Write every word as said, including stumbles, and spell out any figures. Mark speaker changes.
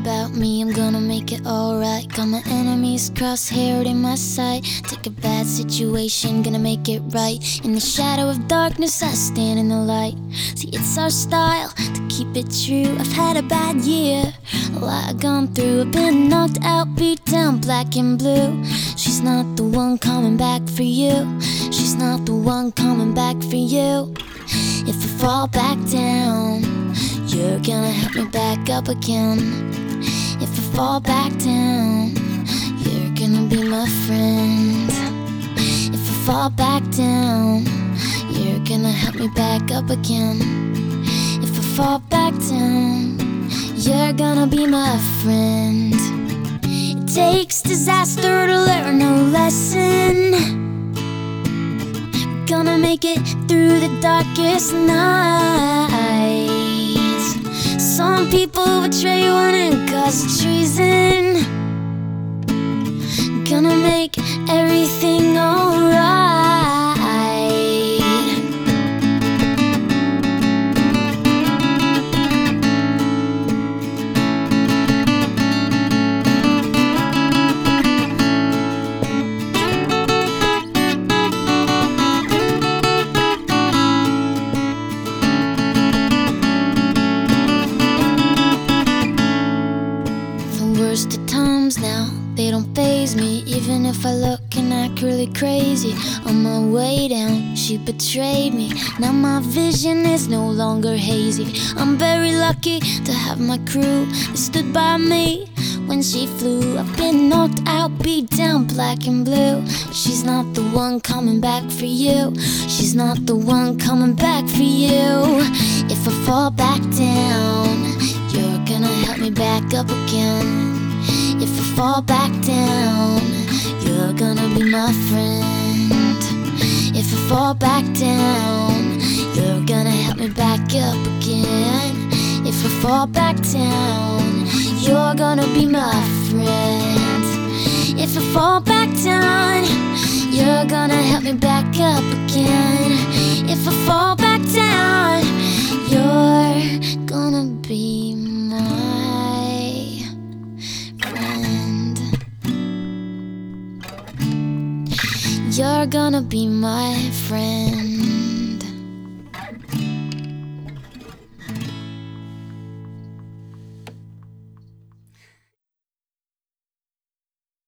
Speaker 1: about me, I'm gonna make it alright. Got my enemies crosshaired in my sight. Take a bad situation, gonna make it right. In the shadow of darkness, I stand in the light. See, it's our style to keep it true. I've had a bad year, a lot I've gone through. I've been knocked out, beat down, black and blue. She's not the one coming back for you. She's not the one coming back for you. If I fall back down, you're gonna help me back up again. If I fall back down, you're gonna be my friend. If I fall back down, you're gonna help me back up again. If I fall back down, you're gonna be my friend. It takes disaster to learn a lesson. Gonna make it through the darkest nights. Some people betray you and cause treason. Gonna make everything alright. Worst of times now, they don't faze me. Even if I look and act really crazy. On my way down, she betrayed me. Now my vision is no longer hazy. I'm very lucky to have my crew that stood by me when she flew. I've been knocked out, beat down, black and blue. She's not the one coming back for you. She's not the one coming back for you. If I fall back down, you're gonna help me back up again. If I fall back down, you're gonna be my friend. If I fall back down, you're gonna help me back up again. If I fall back down, you're gonna be my friend. If I fall back down, you're gonna help me back up again. If I fall back down, you're gonna be my friend. You're gonna be my friend.